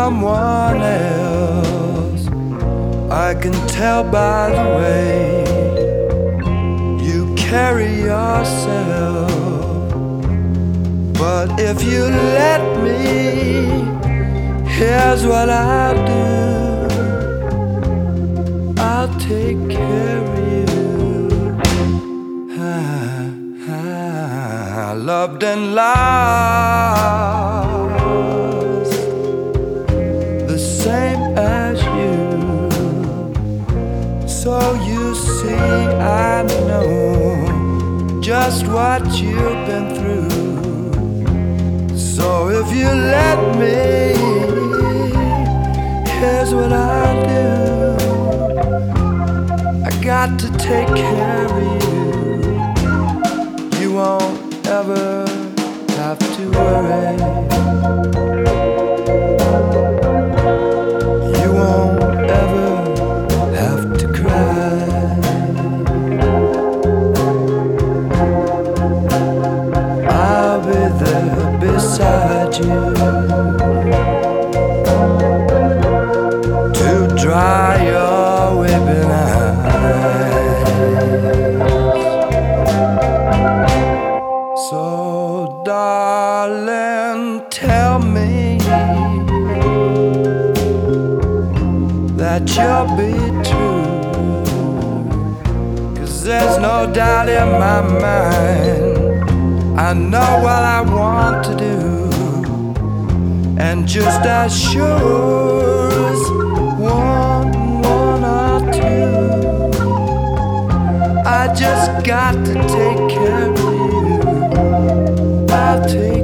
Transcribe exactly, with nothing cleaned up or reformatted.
someone else. I can tell by the way you carry yourself. But if you let me, here's what I'll do. I'll take care of you. I loved and lost, the same as you. So you see, I know just what you've been through. So if you let me, here's what I'll do. I got to take care of you. You won't ever have to worry. You won't ever have to cry. I'll be there beside you to dry your weeping eyes. So darling, tell me that you'll be true, 'cause there's no doubt in my mind. I know what I want to do, and just as sure as one, one or two, I just got to take care of you. I'll take